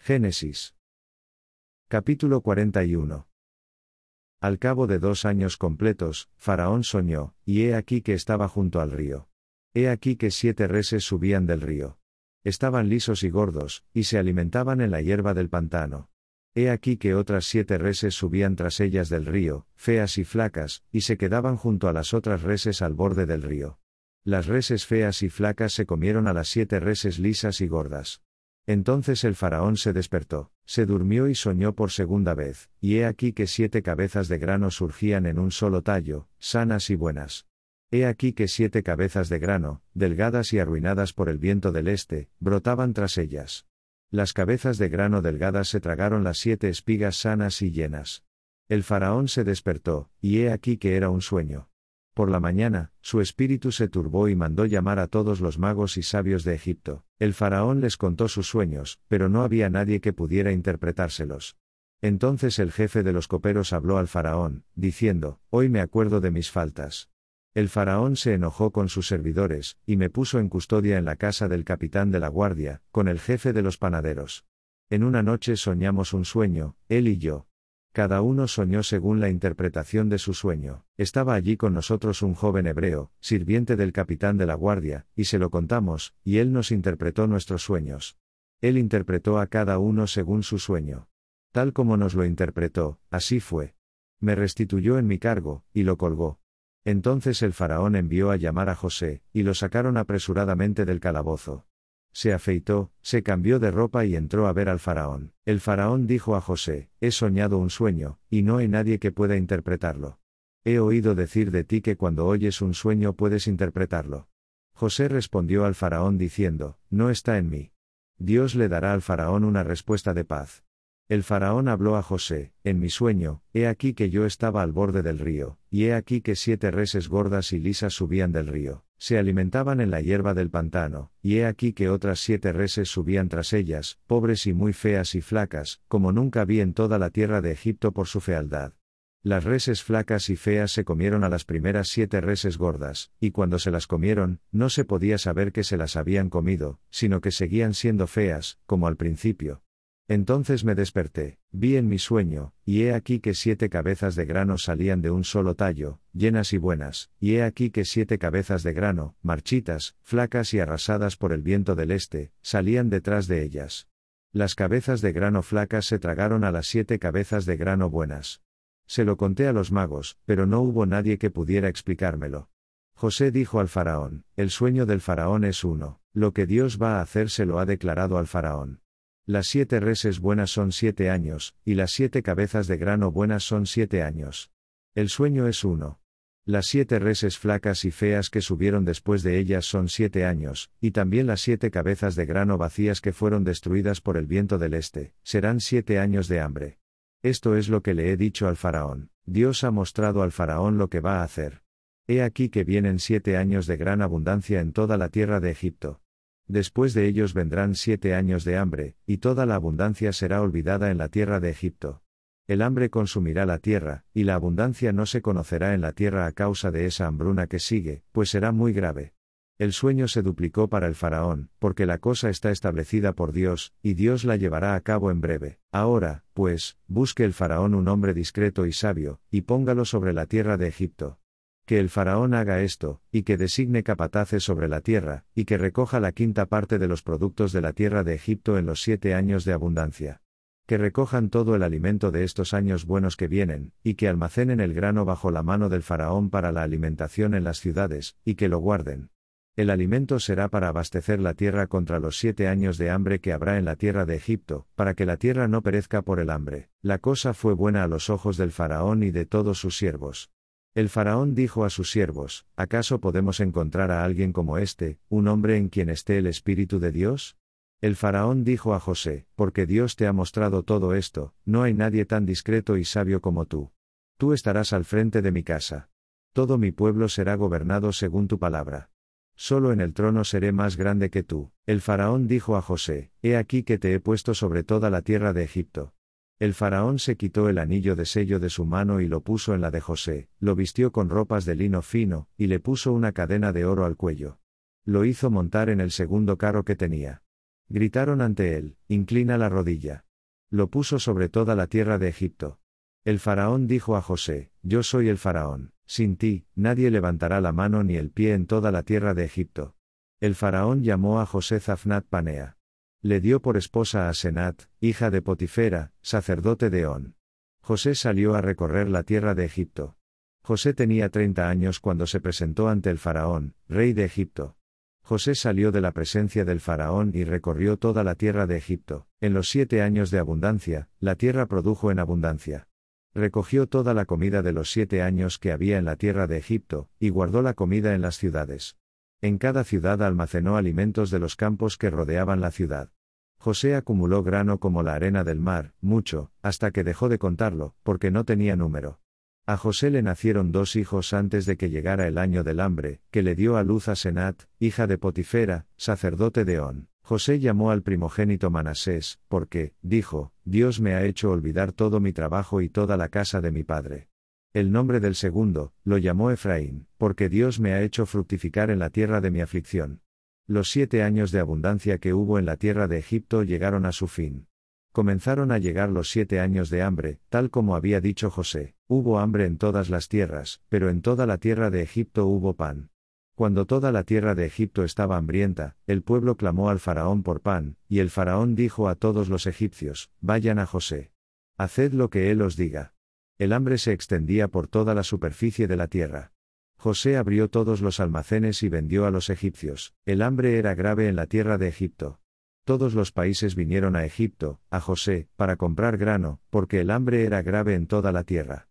Génesis. Capítulo 41. Al cabo de 2 años completos, Faraón soñó, y he aquí que estaba junto al río. He aquí que 7 reses subían del río. Estaban lisos y gordos, y se alimentaban en la hierba del pantano. He aquí que otras 7 reses subían tras ellas del río, feas y flacas, y se quedaban junto a las otras reses al borde del río. Las reses feas y flacas se comieron a las 7 reses lisas y gordas. Entonces el faraón se despertó, se durmió y soñó por segunda vez, y he aquí que 7 cabezas de grano surgían en un solo tallo, sanas y buenas. He aquí que 7 cabezas de grano, delgadas y arruinadas por el viento del este, brotaban tras ellas. Las cabezas de grano delgadas se tragaron las 7 espigas sanas y llenas. El faraón se despertó, y he aquí que era un sueño. Por la mañana, su espíritu se turbó y mandó llamar a todos los magos y sabios de Egipto. El faraón les contó sus sueños, pero no había nadie que pudiera interpretárselos. Entonces el jefe de los coperos habló al faraón, diciendo: «Hoy me acuerdo de mis faltas». El faraón se enojó con sus servidores, y me puso en custodia en la casa del capitán de la guardia, con el jefe de los panaderos. En una noche soñamos un sueño, él y yo. Cada uno soñó según la interpretación de su sueño. Estaba allí con nosotros un joven hebreo, sirviente del capitán de la guardia, y se lo contamos, y él nos interpretó nuestros sueños. Él interpretó a cada uno según su sueño. Tal como nos lo interpretó, así fue. Me restituyó en mi cargo, y lo colgó. Entonces el faraón envió a llamar a José, y lo sacaron apresuradamente del calabozo. Se afeitó, se cambió de ropa y entró a ver al faraón. El faraón dijo a José: «He soñado un sueño, y no hay nadie que pueda interpretarlo. He oído decir de ti que cuando oyes un sueño puedes interpretarlo». José respondió al faraón diciendo: «No está en mí». Dios le dará al faraón una respuesta de paz. El faraón habló a José: «En mi sueño, he aquí que yo estaba al borde del río, y he aquí que 7 reses gordas y lisas subían del río, se alimentaban en la hierba del pantano, y he aquí que otras 7 reses subían tras ellas, pobres y muy feas y flacas, como nunca vi en toda la tierra de Egipto por su fealdad. Las reses flacas y feas se comieron a las primeras 7 reses gordas, y cuando se las comieron, no se podía saber que se las habían comido, sino que seguían siendo feas, como al principio. Entonces me desperté, vi en mi sueño, y he aquí que 7 cabezas de grano salían de un solo tallo, llenas y buenas, y he aquí que 7 cabezas de grano, marchitas, flacas y arrasadas por el viento del este, salían detrás de ellas. Las cabezas de grano flacas se tragaron a las 7 cabezas de grano buenas. Se lo conté a los magos, pero no hubo nadie que pudiera explicármelo. José dijo al faraón: «El sueño del faraón es uno, lo que Dios va a hacer se lo ha declarado al faraón. Las 7 reses buenas son 7 años, y las 7 cabezas de grano buenas son 7 años. El sueño es uno. Las 7 reses flacas y feas que subieron después de ellas son 7 años, y también las 7 cabezas de grano vacías que fueron destruidas por el viento del este, serán 7 años de hambre. Esto es lo que le he dicho al faraón. Dios ha mostrado al faraón lo que va a hacer. He aquí que vienen 7 años de gran abundancia en toda la tierra de Egipto. Después de ellos vendrán 7 años de hambre, y toda la abundancia será olvidada en la tierra de Egipto. El hambre consumirá la tierra, y la abundancia no se conocerá en la tierra a causa de esa hambruna que sigue, pues será muy grave». El sueño se duplicó para el faraón, porque la cosa está establecida por Dios, y Dios la llevará a cabo en breve. Ahora, pues, busque el faraón un hombre discreto y sabio, y póngalo sobre la tierra de Egipto. Que el faraón haga esto, y que designe capataces sobre la tierra, y que recoja la 5ª parte de los productos de la tierra de Egipto en los 7 años de abundancia. Que recojan todo el alimento de estos años buenos que vienen, y que almacenen el grano bajo la mano del faraón para la alimentación en las ciudades, y que lo guarden. El alimento será para abastecer la tierra contra los 7 años de hambre que habrá en la tierra de Egipto, para que la tierra no perezca por el hambre. La cosa fue buena a los ojos del faraón y de todos sus siervos. El faraón dijo a sus siervos: «¿Acaso podemos encontrar a alguien como este, un hombre en quien esté el Espíritu de Dios?». El faraón dijo a José: «Porque Dios te ha mostrado todo esto, no hay nadie tan discreto y sabio como tú. Tú estarás al frente de mi casa. Todo mi pueblo será gobernado según tu palabra. Solo en el trono seré más grande que tú». El faraón dijo a José: «He aquí que te he puesto sobre toda la tierra de Egipto». El faraón se quitó el anillo de sello de su mano y lo puso en la de José, lo vistió con ropas de lino fino, y le puso una cadena de oro al cuello. Lo hizo montar en el segundo carro que tenía. Gritaron ante él, inclina la rodilla. Lo puso sobre toda la tierra de Egipto. El faraón dijo a José, yo soy el faraón, sin ti, nadie levantará la mano ni el pie en toda la tierra de Egipto. El faraón llamó a José Zafnat Panea. Le dio por esposa a Senat, hija de Potifera, sacerdote de On. José salió a recorrer la tierra de Egipto. José tenía 30 años cuando se presentó ante el faraón, rey de Egipto. José salió de la presencia del faraón y recorrió toda la tierra de Egipto. En los 7 años de abundancia, la tierra produjo en abundancia. Recogió toda la comida de los 7 años que había en la tierra de Egipto, y guardó la comida en las ciudades. En cada ciudad almacenó alimentos de los campos que rodeaban la ciudad. José acumuló grano como la arena del mar, mucho, hasta que dejó de contarlo, porque no tenía número. A José le nacieron 2 hijos antes de que llegara el año del hambre, que le dio a luz a Senat, hija de Potifera, sacerdote de On. José llamó al primogénito Manasés, porque, dijo, Dios me ha hecho olvidar todo mi trabajo y toda la casa de mi padre. El nombre del segundo, lo llamó Efraín, porque Dios me ha hecho fructificar en la tierra de mi aflicción. Los 7 años de abundancia que hubo en la tierra de Egipto llegaron a su fin. Comenzaron a llegar los 7 años de hambre, tal como había dicho José, hubo hambre en todas las tierras, pero en toda la tierra de Egipto hubo pan. Cuando toda la tierra de Egipto estaba hambrienta, el pueblo clamó al faraón por pan, y el faraón dijo a todos los egipcios, vayan a José. Haced lo que él os diga. El hambre se extendía por toda la superficie de la tierra. José abrió todos los almacenes y vendió a los egipcios, el hambre era grave en la tierra de Egipto. Todos los países vinieron a Egipto, a José, para comprar grano, porque el hambre era grave en toda la tierra.